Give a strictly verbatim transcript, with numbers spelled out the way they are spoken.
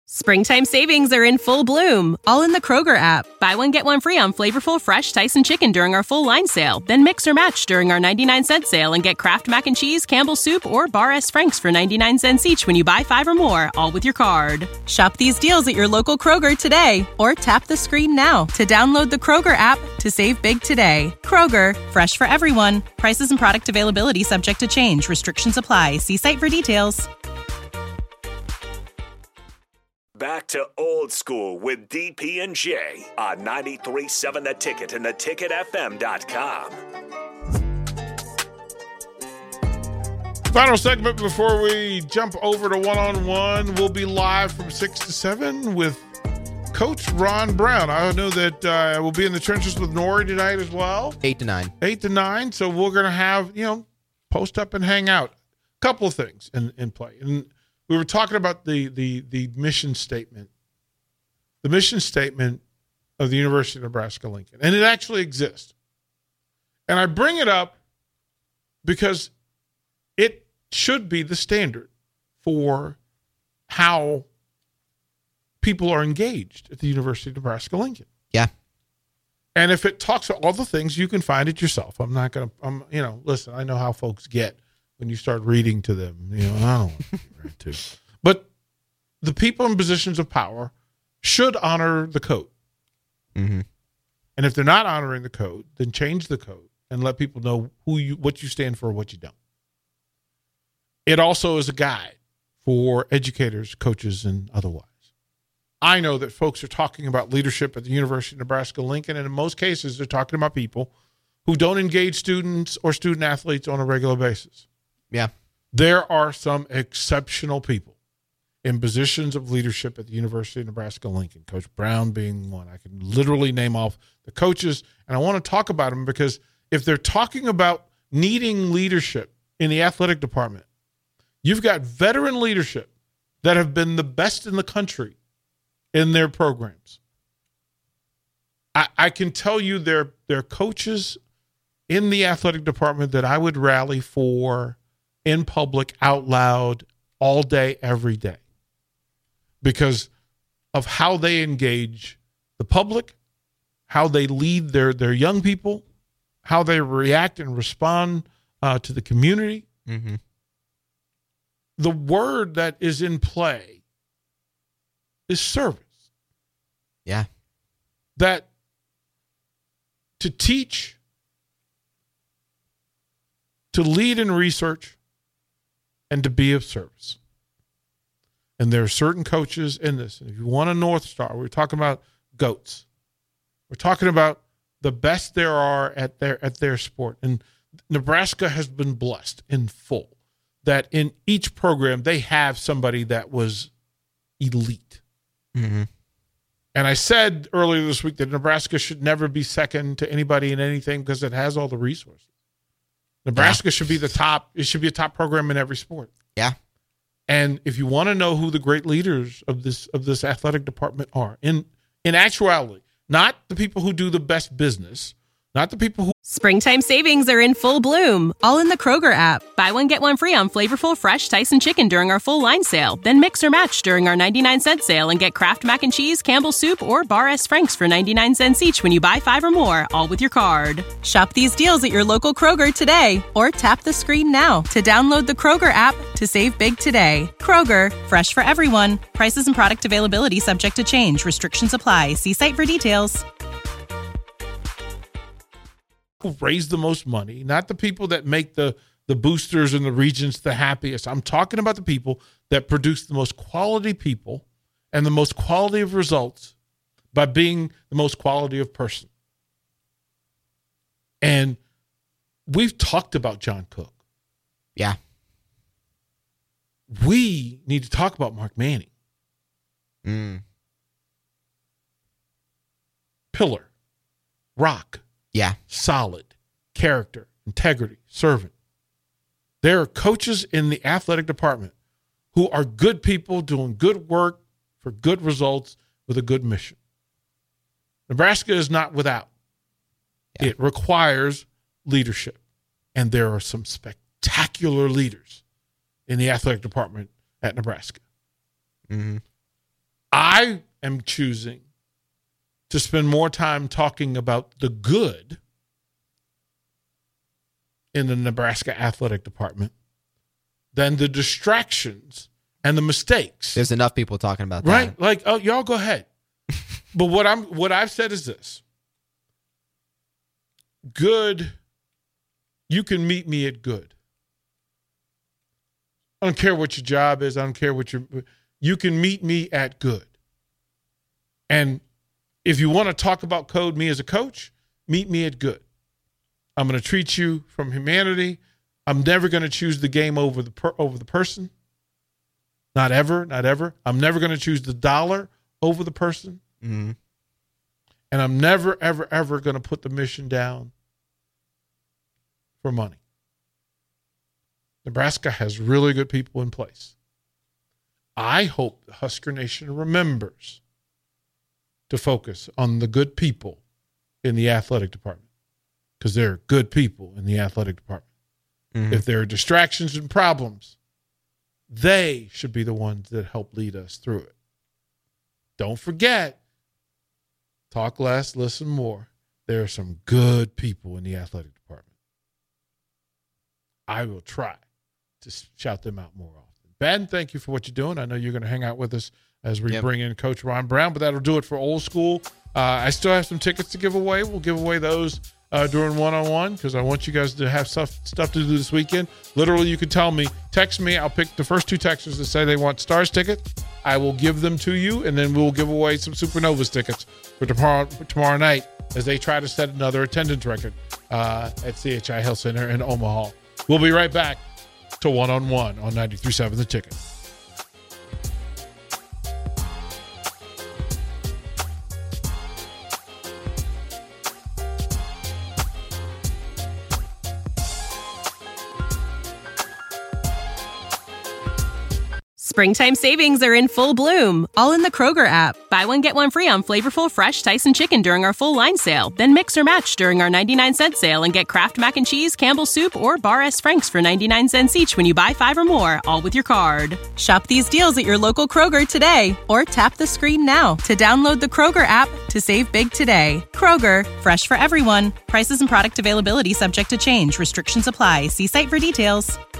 Springtime savings are in full bloom, all in the Kroger app. Buy one, get one free on flavorful, fresh Tyson chicken during our full line sale. Then mix or match during our ninety-nine cent sale and get Kraft Mac and Cheese, Campbell's Soup, or Bar S. Frank's for ninety-nine cents each when you buy five or more, all with your card. Shop these deals at your local Kroger today, or tap the screen now to download the Kroger app to save big today. Kroger, fresh for everyone. Prices and product availability subject to change. Restrictions apply. See site for details. Back to old school with D P and J on ninety-three point seven The Ticket and the ticket f m dot com. Final segment before we jump over to one-on-one. We'll be live from six to seven with Coach Ron Brown. I know that uh, we'll be in the trenches with Nori tonight as well. Eight to nine. Eight to nine. So we're going to have, you know, post up and hang out. A couple of things in, in play. And we were talking about the, the the mission statement, the mission statement of the University of Nebraska-Lincoln, and it actually exists. And I bring it up because it should be the standard for how people are engaged at the University of Nebraska-Lincoln. Yeah. And if it talks about all the things, you can find it yourself. I'm not going to, I'm, you know, listen, I know how folks get when you start reading to them, you know, I don't want to read to. But the people in positions of power should honor the code. Mm-hmm. And if they're not honoring the code, then change the code and let people know who you, what you stand for, what you don't. It also is a guide for educators, coaches, and otherwise. I know that folks are talking about leadership at the University of Nebraska-Lincoln, and in most cases, they're talking about people who don't engage students or student athletes on a regular basis. Yeah. There are some exceptional people in positions of leadership at the University of Nebraska-Lincoln, Coach Brown being one. I can literally name off the coaches, and I want to talk about them because if they're talking about needing leadership in the athletic department, you've got veteran leadership that have been the best in the country in their programs. I, I can tell you they're, they're coaches in the athletic department that I would rally for in public, out loud, all day, every day, because of how they engage the public, how they lead their, their young people, how they react and respond uh, to the community. Mm-hmm. The word that is in play is service. Yeah. That to teach, to lead in research, and to be of service. And there are certain coaches in this. If you want a North Star, we're talking about GOATs. We're talking about the best there are at their at their sport. And Nebraska has been blessed in full that in each program they have somebody that was elite. Mm-hmm. And I said earlier this week that Nebraska should never be second to anybody in anything because it has all the resources. Nebraska yeah. should be the top. It should be a top program in every sport. Yeah. And if you want to know who the great leaders of this of this athletic department are, in in actuality, not the people who do the best business, not the people who... Springtime savings are in full bloom, all in the Kroger app. Buy one, get one free on flavorful, fresh Tyson chicken during our full line sale. Then mix or match during our ninety-nine cent sale and get Kraft Mac and Cheese, Campbell's Soup, or Bar S. Frank's for ninety-nine cents each when you buy five or more, all with your card. Shop these deals at your local Kroger today, or tap the screen now to download the Kroger app to save big today. Kroger, fresh for everyone. Prices and product availability subject to change. Restrictions apply. See site for details. raise the most money, not the people that make the the boosters and the regents the happiest. I'm talking about the people that produce the most quality people and the most quality of results by being the most quality of person. And we've talked about John Cook. Yeah. We need to talk about Mark Manning. Mm. Pillar, rock. Yeah. Solid, character, integrity, servant. There are coaches in the athletic department who are good people doing good work for good results with a good mission. Nebraska is not without. Yeah. It requires leadership. And there are some spectacular leaders in the athletic department at Nebraska. Mm-hmm. I am choosing to spend more time talking about the good in the Nebraska athletic department than the distractions and the mistakes. There's enough people talking about that. Right? Like, oh, y'all go ahead. But what I'm what I've said is this. Good, you can meet me at good. I don't care what your job is. I don't care what your you can meet me at good. And if you want to talk about code, me as a coach, meet me at good. I'm going to treat you from humanity. I'm never going to choose the game over the per, over the person. Not ever, not ever. I'm never going to choose the dollar over the person. Mm-hmm. And I'm never, ever, ever going to put the mission down for money. Nebraska has really good people in place. I hope the Husker Nation remembers to focus on the good people in the athletic department, because there are good people in the athletic department. Mm-hmm. If there are distractions and problems, they should be the ones that help lead us through it. Don't forget, talk less, listen more. There are some good people in the athletic department. I will try to shout them out more often. Ben, thank you for what you're doing. I know you're going to hang out with us as we yep. bring in Coach Ron Brown, but that'll do it for Old School. Uh, I still have some tickets to give away. We'll give away those uh, during one-on-one because I want you guys to have stuff stuff to do this weekend. Literally, you can tell me, text me. I'll pick the first two texters that say they want Stars tickets. I will give them to you, and then we'll give away some Supernovas tickets for tomorrow, for tomorrow night as they try to set another attendance record uh, at C H I Health Center in Omaha. We'll be right back to one-on-one on ninety-three point seven The Ticket. Springtime savings are in full bloom, all in the Kroger app. Buy one, get one free on flavorful, fresh Tyson chicken during our full line sale. Then mix or match during our ninety-nine cent sale and get Kraft Mac and Cheese, Campbell's Soup, or Bar S. Frank's for ninety-nine cents each when you buy five or more, all with your card. Shop these deals at your local Kroger today, or tap the screen now to download the Kroger app to save big today. Kroger, fresh for everyone. Prices and product availability subject to change. Restrictions apply. See site for details.